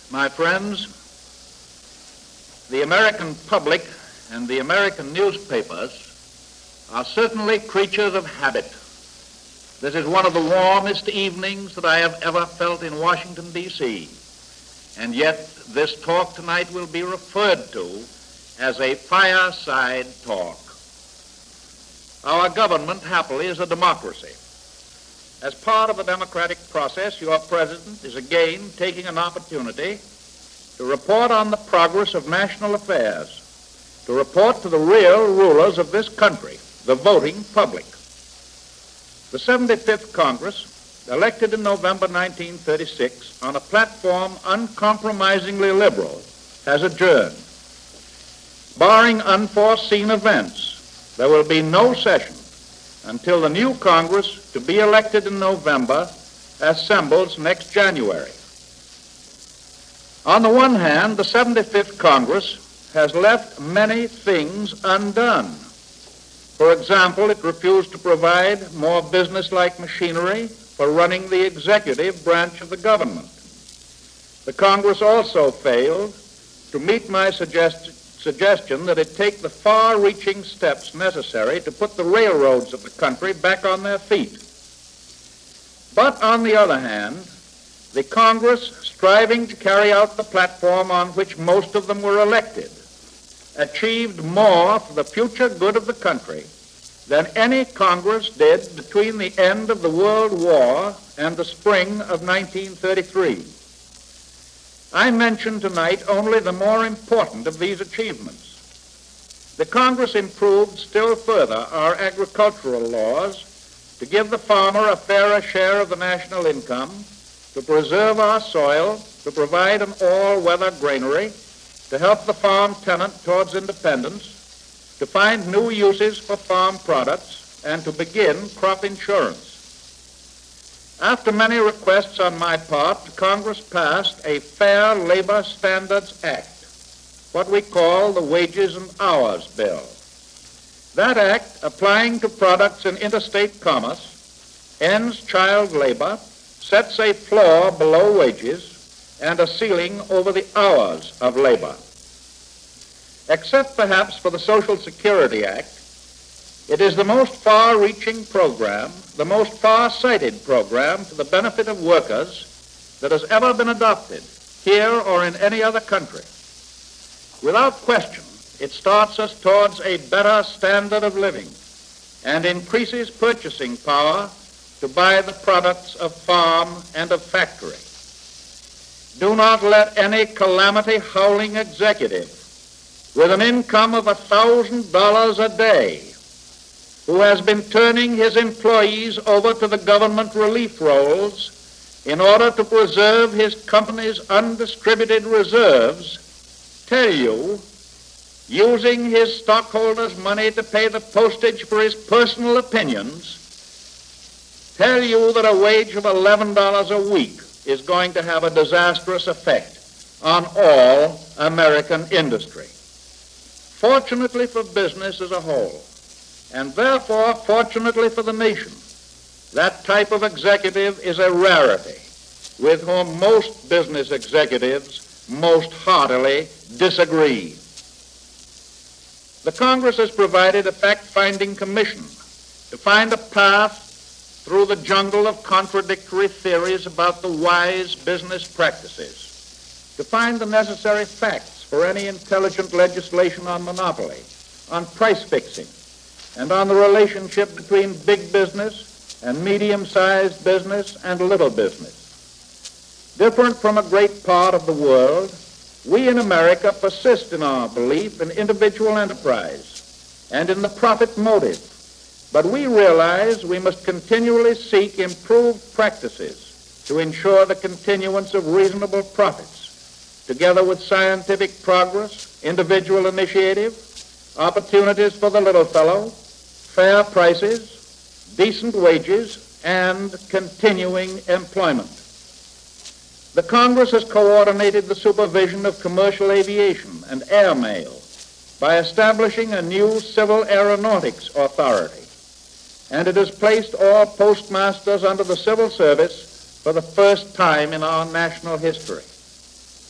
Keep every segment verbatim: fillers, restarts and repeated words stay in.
My friends, the American public and the American newspapers are certainly creatures of habit. This is one of the warmest evenings that I have ever felt in Washington, D C, and yet this talk tonight will be referred to as a fireside talk. Our government, happily, is a democracy. As part of the democratic process, your president is again taking an opportunity to report on the progress of national affairs, to report to the real rulers of this country, the voting public. The seventy-fifth Congress, elected in November nineteen thirty-six on a platform uncompromisingly liberal, has adjourned. Barring unforeseen events, there will be no session until the new Congress, to be elected in November, assembles next January. On the one hand, the seventy-fifth Congress has left many things undone. For example, it refused to provide more business-like machinery for running the executive branch of the government. The Congress also failed to meet my suggestion suggestion that it take the far-reaching steps necessary to put the railroads of the country back on their feet. But on the other hand, the Congress, striving to carry out the platform on which most of them were elected, achieved more for the future good of the country than any Congress did between the end of the World War and the spring of nineteen thirty-three. I mention tonight only the more important of these achievements. The Congress improved still further our agricultural laws to give the farmer a fairer share of the national income, to preserve our soil, to provide an all-weather granary, to help the farm tenant towards independence, to find new uses for farm products, and to begin crop insurance. After many requests on my part, the Congress passed a Fair Labor Standards Act, what we call the Wages and Hours Bill. That act, applying to products in interstate commerce, ends child labor, sets a floor below wages, and a ceiling over the hours of labor. Except perhaps for the Social Security Act, it is the most far-reaching program, the most far-sighted program to the benefit of workers that has ever been adopted here or in any other country. Without question, it starts us towards a better standard of living and increases purchasing power to buy the products of farm and of factory. Do not let any calamity-howling executive with an income of one thousand dollars a day, who has been turning his employees over to the government relief rolls in order to preserve his company's undistributed reserves, tell you, using his stockholders' money to pay the postage for his personal opinions, tell you that a wage of eleven dollars a week is going to have a disastrous effect on all American industry. Fortunately for business as a whole, and therefore, fortunately for the nation, that type of executive is a rarity with whom most business executives most heartily disagree. The Congress has provided a fact-finding commission to find a path through the jungle of contradictory theories about the wise business practices, to find the necessary facts for any intelligent legislation on monopoly, on price fixing, and on the relationship between big business and medium-sized business and little business. Different from a great part of the world, we in America persist in our belief in individual enterprise and in the profit motive, but we realize we must continually seek improved practices to ensure the continuance of reasonable profits, together with scientific progress, individual initiative, opportunities for the little fellow, fair prices, decent wages, and continuing employment. The Congress has coordinated the supervision of commercial aviation and airmail by establishing a new civil aeronautics authority, and it has placed all postmasters under the civil service for the first time in our national history.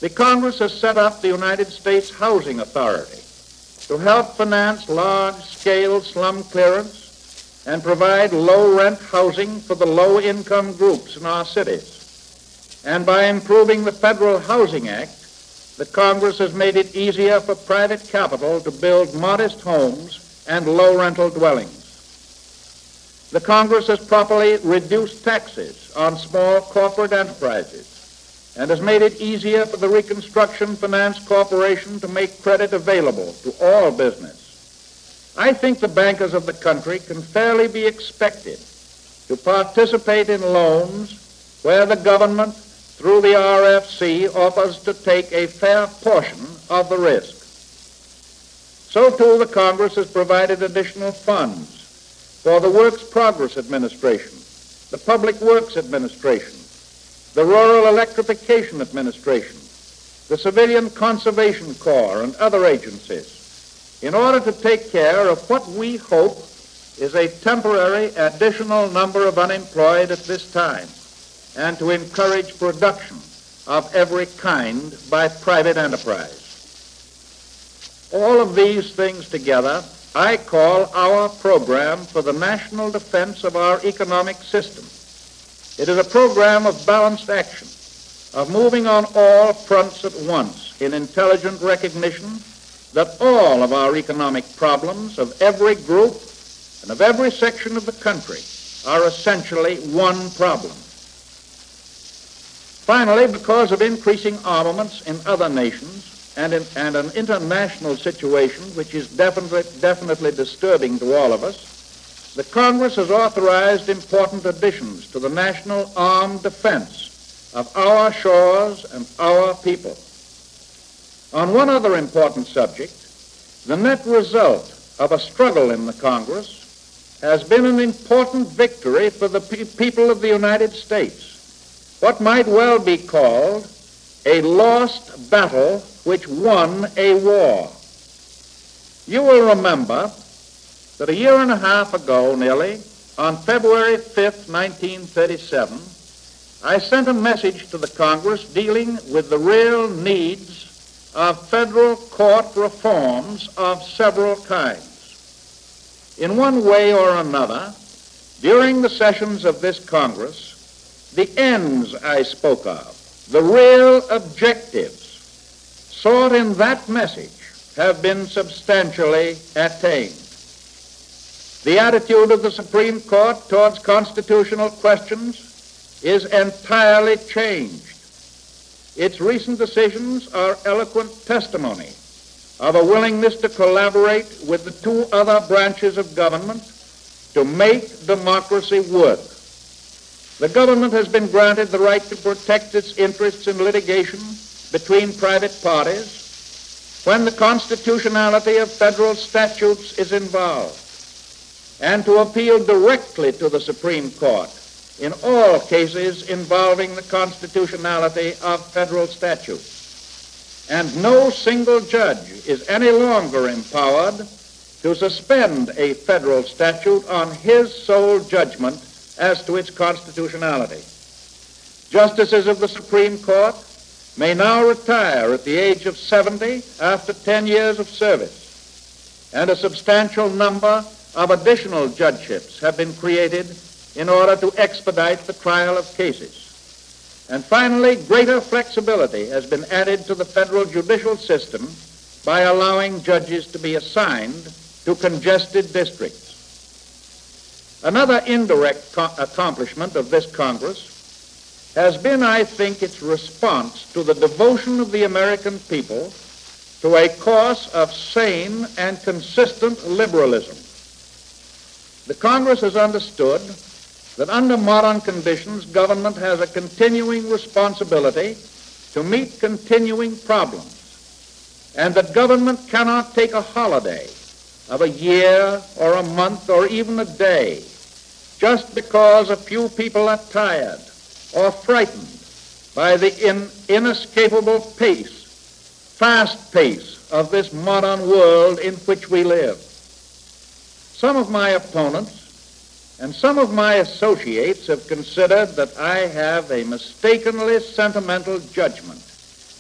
The Congress has set up the United States Housing Authority to help finance large-scale slum clearance and provide low-rent housing for the low-income groups in our cities. And by improving the Federal Housing Act, the Congress has made it easier for private capital to build modest homes and low-rental dwellings. The Congress has properly reduced taxes on small corporate enterprises and has made it easier for the Reconstruction Finance Corporation to make credit available to all business. I think the bankers of the country can fairly be expected to participate in loans where the government, through the R F C, offers to take a fair portion of the risk. So, too, the Congress has provided additional funds for the Works Progress Administration, the Public Works Administration, the Rural Electrification Administration, the Civilian Conservation Corps, and other agencies, in order to take care of what we hope is a temporary additional number of unemployed at this time, and to encourage production of every kind by private enterprise. All of these things together I call our program for the national defense of our economic system. It is a program of balanced action, of moving on all fronts at once in intelligent recognition that all of our economic problems of every group and of every section of the country are essentially one problem. Finally, because of increasing armaments in other nations, And, in, and an international situation which is definitely, definitely disturbing to all of us, the Congress has authorized important additions to the national armed defense of our shores and our people. On one other important subject, the net result of a struggle in the Congress has been an important victory for the pe- people of the United States, what might well be called a lost battle which won a war. You will remember that a year and a half ago, nearly, on February fifth, nineteen thirty-seven, I sent a message to the Congress dealing with the real needs of federal court reforms of several kinds. In one way or another, during the sessions of this Congress, the ends I spoke of, the real objectives sought in that message, have been substantially attained. The attitude of the Supreme Court towards constitutional questions is entirely changed. Its recent decisions are eloquent testimony of a willingness to collaborate with the two other branches of government to make democracy work. The government has been granted the right to protect its interests in litigation between private parties when the constitutionality of federal statutes is involved, and to appeal directly to the Supreme Court in all cases involving the constitutionality of federal statutes. And no single judge is any longer empowered to suspend a federal statute on his sole judgment as to its constitutionality. Justices of the Supreme Court may now retire at the age of seventy after ten years of service, and a substantial number of additional judgeships have been created in order to expedite the trial of cases. And finally, greater flexibility has been added to the federal judicial system by allowing judges to be assigned to congested districts. Another indirect co- accomplishment of this Congress has been, I think, its response to the devotion of the American people to a course of sane and consistent liberalism. The Congress has understood that under modern conditions, government has a continuing responsibility to meet continuing problems, and that government cannot take a holiday of a year or a month or even a day just because a few people are tired or frightened by the in, inescapable pace, fast pace of this modern world in which we live. Some of my opponents and some of my associates have considered that I have a mistakenly sentimental judgment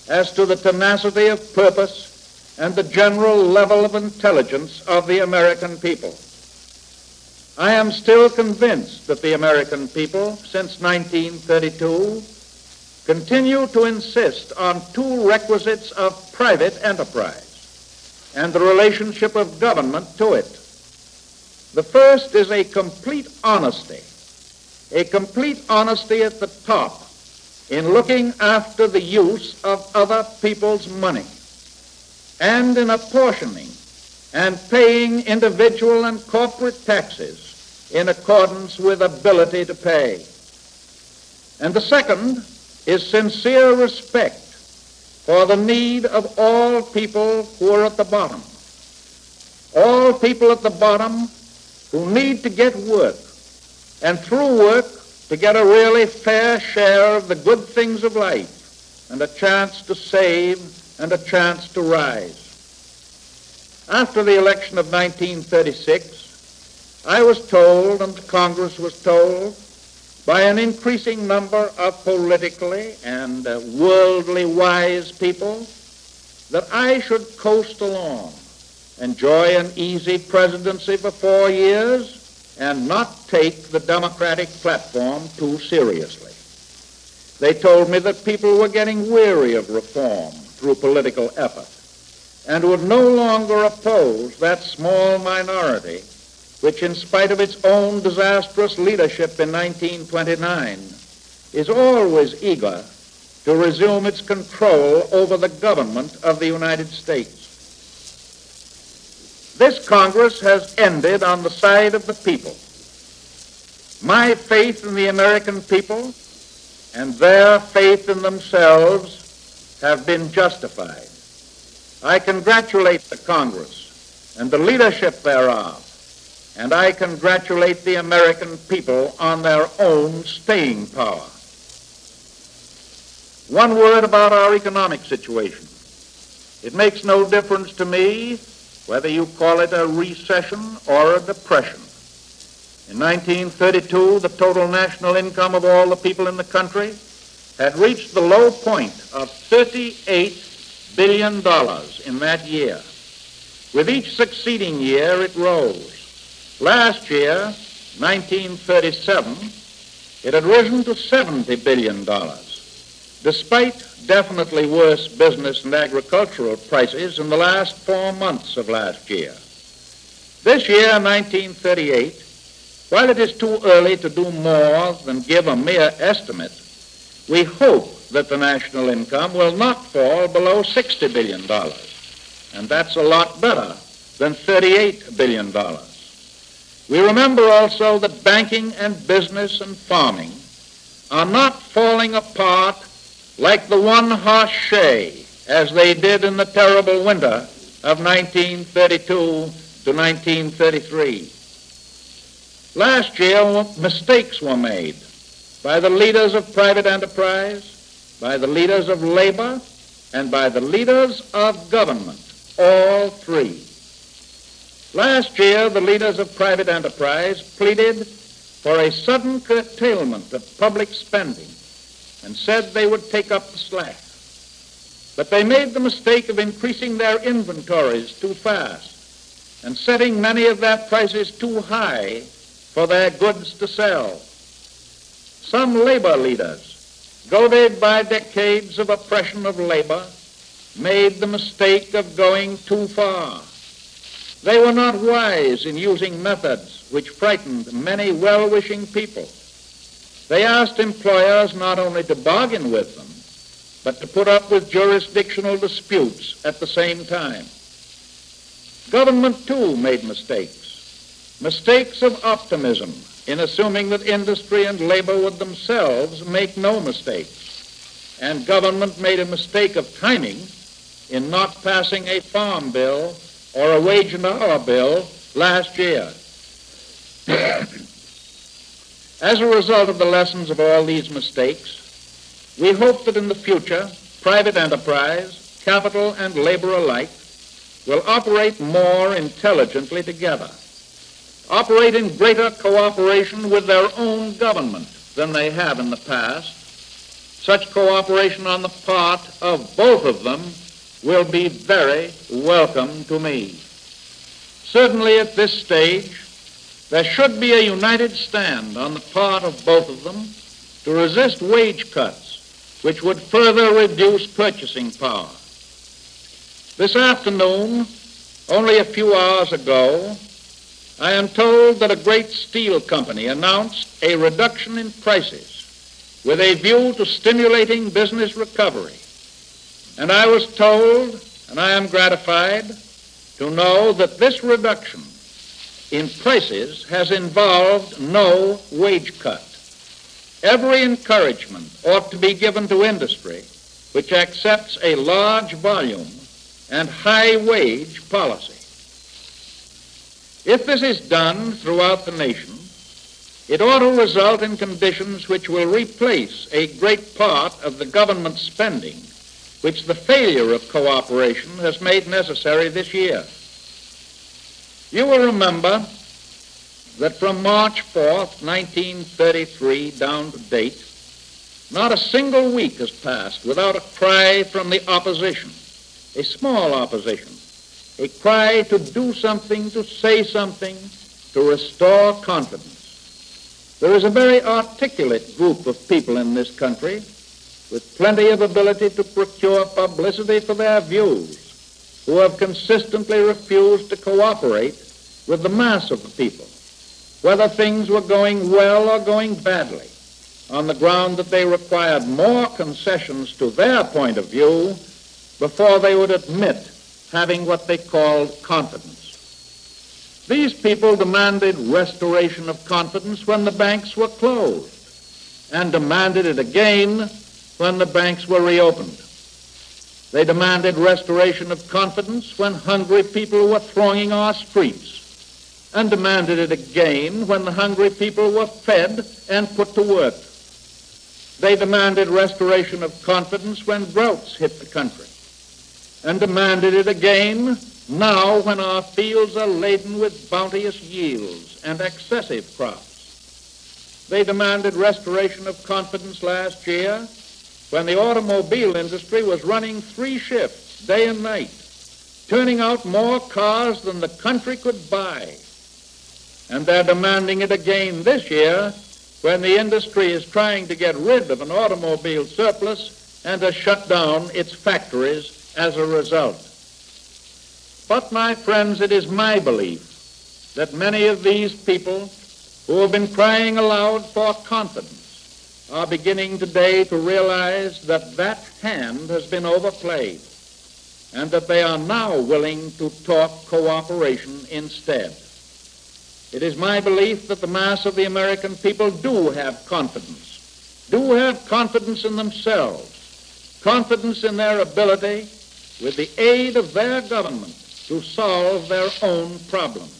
as to the tenacity of purpose and the general level of intelligence of the American people. I am still convinced that the American people, since nineteen thirty-two, continue to insist on two requisites of private enterprise and the relationship of government to it. The first is a complete honesty, a complete honesty at the top in looking after the use of other people's money and in apportioning and paying individual and corporate taxes in accordance with ability to pay. And the second is sincere respect for the need of all people who are at the bottom. All people at the bottom who need to get work, and through work to get a really fair share of the good things of life and a chance to save and a chance to rise. After the election of nineteen thirty-six, I was told, and Congress was told, by an increasing number of politically and uh, worldly wise people that I should coast along, enjoy an easy presidency for four years, and not take the Democratic platform too seriously. They told me that people were getting weary of reform through political effort and would no longer oppose that small minority which, in spite of its own disastrous leadership in nineteen twenty-nine, is always eager to resume its control over the government of the United States. This Congress has ended on the side of the people. My faith in the American people and their faith in themselves have been justified. I congratulate the Congress and the leadership thereof, and I congratulate the American people on their own staying power. One word about our economic situation. It makes no difference to me whether you call it a recession or a depression. In nineteen thirty-two, the total national income of all the people in the country had reached the low point of thirty-eight billion dollars in that year. With each succeeding year, it rose. Last year, nineteen thirty-seven, it had risen to seventy billion dollars, despite definitely worse business and agricultural prices in the last four months of last year. This year, nineteen thirty-eight, while it is too early to do more than give a mere estimate, we hope that the national income will not fall below sixty billion dollars, and that's a lot better than thirty-eight billion dollars. We remember also that banking and business and farming are not falling apart like the one-horse shay as they did in the terrible winter of nineteen thirty-two to nineteen thirty-three. Last year, mistakes were made by the leaders of private enterprise, by the leaders of labor, and by the leaders of government, all three. Last year, the leaders of private enterprise pleaded for a sudden curtailment of public spending and said they would take up the slack. But they made the mistake of increasing their inventories too fast and setting many of their prices too high for their goods to sell. Some labor leaders, goaded by decades of oppression of labor, made the mistake of going too far. They were not wise in using methods which frightened many well-wishing people. They asked employers not only to bargain with them, but to put up with jurisdictional disputes at the same time. Government, too, made mistakes. Mistakes of optimism in assuming that industry and labor would themselves make no mistakes. And government made a mistake of timing in not passing a farm bill or a wage and hour bill last year. As a result of the lessons of all these mistakes, we hope that in the future, private enterprise, capital and labor alike, will operate more intelligently together, operate in greater cooperation with their own government than they have in the past, Such cooperation on the part of both of them will be very welcome to me. Certainly at this stage, there should be a united stand on the part of both of them to resist wage cuts, which would further reduce purchasing power. This afternoon, only a few hours ago, I am told that a great steel company announced a reduction in prices with a view to stimulating business recovery. And I was told, and I am gratified, to know that this reduction in prices has involved no wage cut. Every encouragement ought to be given to industry which accepts a large volume and high wage policy. If this is done throughout the nation, it ought to result in conditions which will replace a great part of the government spending which the failure of cooperation has made necessary this year. You will remember that from March fourth, nineteen thirty-three down to date, not a single week has passed without a cry from the opposition, a small opposition, a cry to do something, to say something, to restore confidence. There is a very articulate group of people in this country with plenty of ability to procure publicity for their views, who have consistently refused to cooperate with the mass of the people, whether things were going well or going badly, on the ground that they required more concessions to their point of view before they would admit having what they called confidence. These people demanded restoration of confidence when the banks were closed, and demanded it again when the banks were reopened. They demanded restoration of confidence when hungry people were thronging our streets, and demanded it again when the hungry people were fed and put to work. They demanded restoration of confidence when droughts hit the country, and demanded it again now when our fields are laden with bounteous yields and excessive crops. They demanded restoration of confidence last year when the automobile industry was running three shifts, day and night, turning out more cars than the country could buy. And they're demanding it again this year when the industry is trying to get rid of an automobile surplus and to shut down its factories as a result. But, my friends, it is my belief that many of these people who have been crying aloud for confidence are beginning today to realize that that hand has been overplayed and that they are now willing to talk cooperation instead. It is my belief that the mass of the American people do have confidence, do have confidence in themselves, confidence in their ability, with the aid of their government, to solve their own problems.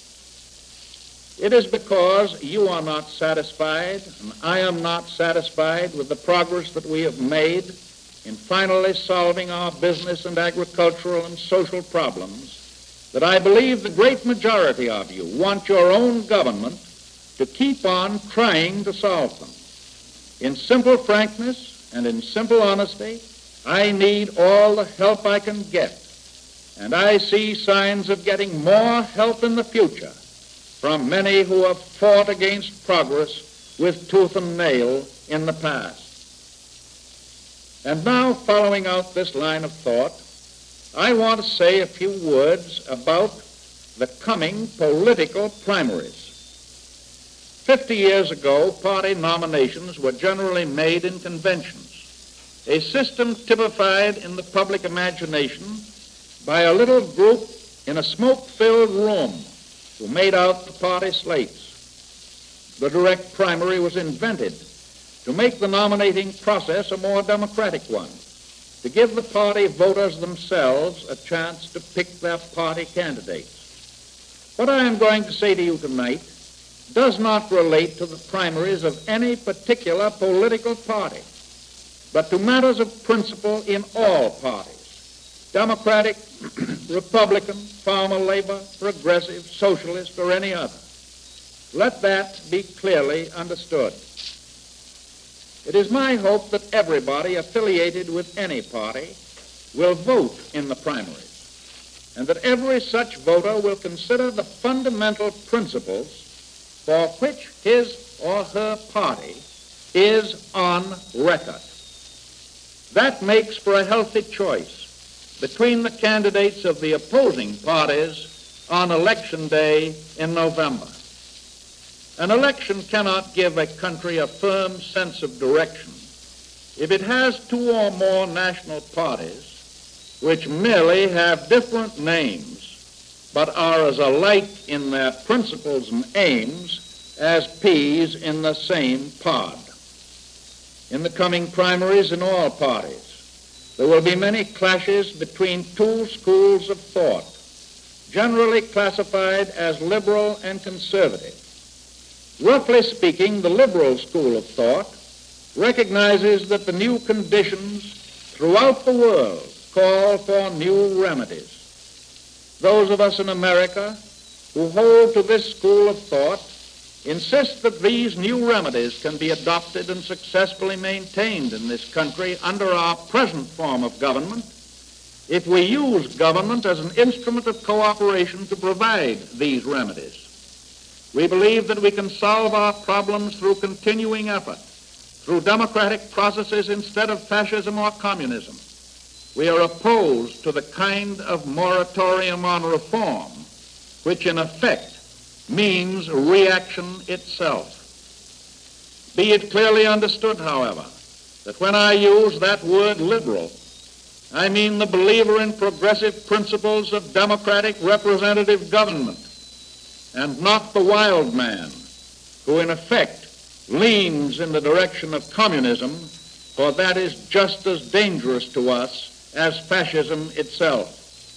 It is because you are not satisfied, and I am not satisfied with the progress that we have made in finally solving our business and agricultural and social problems, that I believe the great majority of you want your own government to keep on trying to solve them. In simple frankness and in simple honesty, I need all the help I can get. And I see signs of getting more help in the future from many who have fought against progress with tooth and nail in the past. And now, following out this line of thought, I want to say a few words about the coming political primaries. Fifty years ago, party nominations were generally made in conventions, a system typified in the public imagination by a little group in a smoke-filled room who made out the party slates. The direct primary was invented to make the nominating process a more democratic one, to give the party voters themselves a chance to pick their party candidates. What I am going to say to you tonight does not relate to the primaries of any particular political party, but to matters of principle in all parties. Democratic, Republican, farmer, labor, progressive, socialist, or any other. Let that be clearly understood. It is my hope that everybody affiliated with any party will vote in the primaries, and that every such voter will consider the fundamental principles for which his or her party is on record. That makes for a healthy choice between the candidates of the opposing parties on election day in November. An election cannot give a country a firm sense of direction if it has two or more national parties which merely have different names but are as alike in their principles and aims as peas in the same pod. In the coming primaries in all parties, there will be many clashes between two schools of thought, generally classified as liberal and conservative. Roughly speaking, the liberal school of thought recognizes that the new conditions throughout the world call for new remedies. Those of us in America who hold to this school of thought insist that these new remedies can be adopted and successfully maintained in this country under our present form of government if we use government as an instrument of cooperation to provide these remedies. We believe that we can solve our problems through continuing effort, through democratic processes instead of fascism or communism. We are opposed to the kind of moratorium on reform, which in effect means reaction itself. Be it clearly understood, however, that when I use that word liberal, I mean the believer in progressive principles of democratic representative government, and not the wild man who in effect leans in the direction of communism, for that is just as dangerous to us as fascism itself.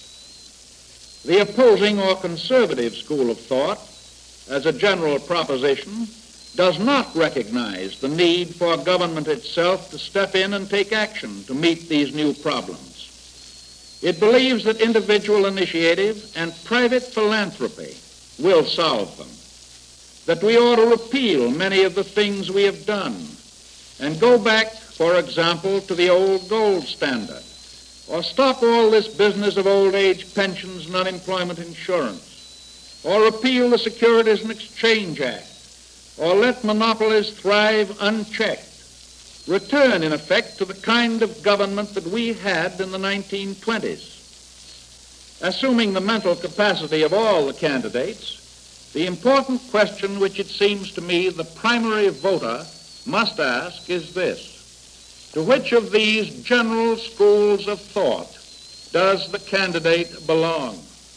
The opposing or conservative school of thought, as a general proposition, does not recognize the need for government itself to step in and take action to meet these new problems. It believes that individual initiative and private philanthropy will solve them, that we ought to repeal many of the things we have done and go back, for example, to the old gold standard, or stop all this business of old age pensions and unemployment insurance, or repeal the Securities and Exchange Act, or let monopolies thrive unchecked, return, in effect, to the kind of government that we had in the nineteen twenties. Assuming the mental capacity of all the candidates, the important question which it seems to me the primary voter must ask is this: to which of these general schools of thought does the candidate belong?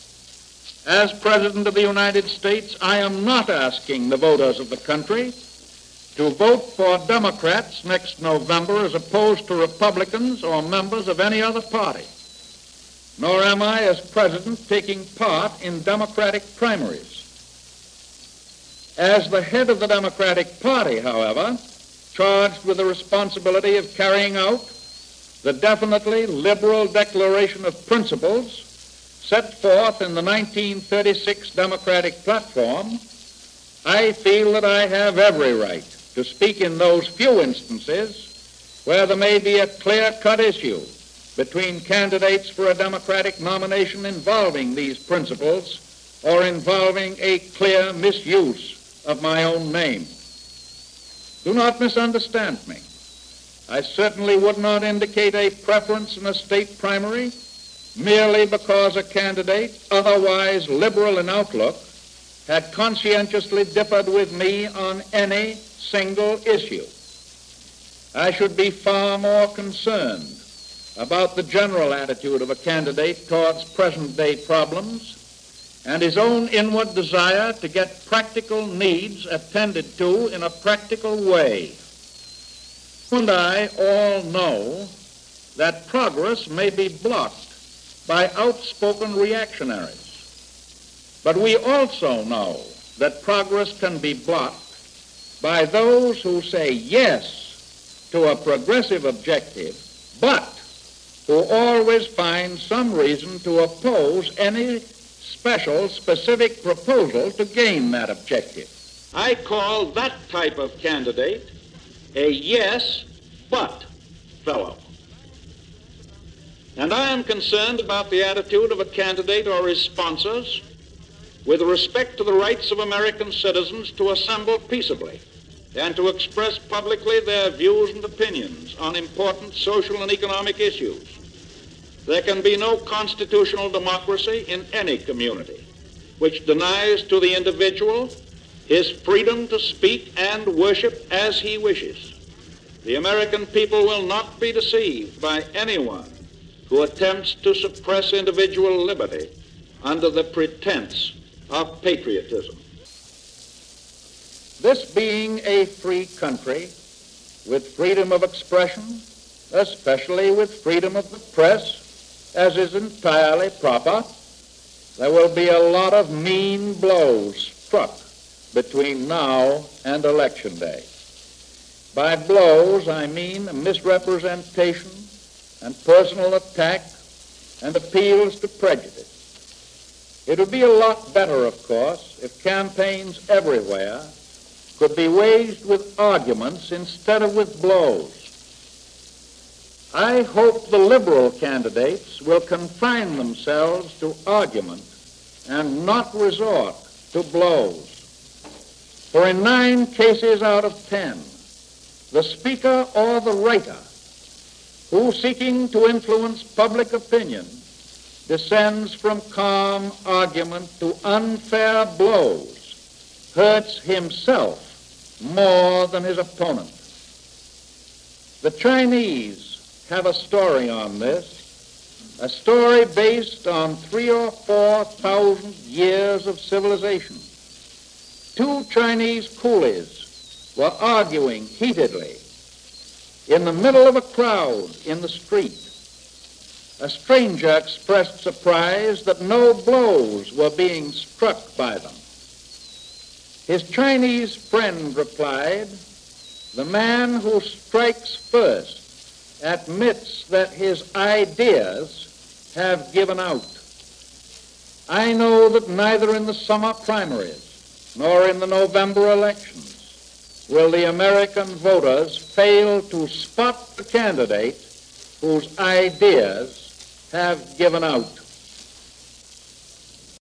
As President of the United States, I am not asking the voters of the country to vote for Democrats next November as opposed to Republicans or members of any other party. Nor am I, as President, taking part in Democratic primaries. As the head of the Democratic Party, however, charged with the responsibility of carrying out the definitely liberal declaration of principles set forth in the nineteen thirty-six Democratic platform, I feel that I have every right to speak in those few instances where there may be a clear-cut issue between candidates for a Democratic nomination involving these principles or involving a clear misuse of my own name. Do not misunderstand me. I certainly would not indicate a preference in a state primary merely because a candidate, otherwise liberal in outlook, had conscientiously differed with me on any single issue. I should be far more concerned about the general attitude of a candidate towards present-day problems and his own inward desire to get practical needs attended to in a practical way. You and I all know that progress may be blocked by outspoken reactionaries, but we also know that progress can be blocked by those who say yes to a progressive objective, but who always find some reason to oppose any special, specific proposal to gain that objective. I call that type of candidate a yes, but fellow. And I am concerned about the attitude of a candidate or his sponsors with respect to the rights of American citizens to assemble peaceably and to express publicly their views and opinions on important social and economic issues. There can be no constitutional democracy in any community which denies to the individual his freedom to speak and worship as he wishes. The American people will not be deceived by anyone who attempts to suppress individual liberty under the pretense of patriotism. This being a free country with freedom of expression, especially with freedom of the press, as is entirely proper, there will be a lot of mean blows struck between now and Election Day. By blows, I mean misrepresentation and personal attack and appeals to prejudice. It would be a lot better, of course, if campaigns everywhere could be waged with arguments instead of with blows. I hope the liberal candidates will confine themselves to argument and not resort to blows. For in nine cases out of ten, the speaker or the writer who, seeking to influence public opinion, descends from calm argument to unfair blows, hurts himself more than his opponent. The Chinese have a story on this, a story based on three or four thousand years of civilization. Two Chinese coolies were arguing heatedly in the middle of a crowd in the street. A stranger expressed surprise that no blows were being struck by them. His Chinese friend replied, "The man who strikes first admits that his ideas have given out. I know that neither in the summer primaries nor in the November elections will the American voters fail to spot the candidate whose ideas have given out."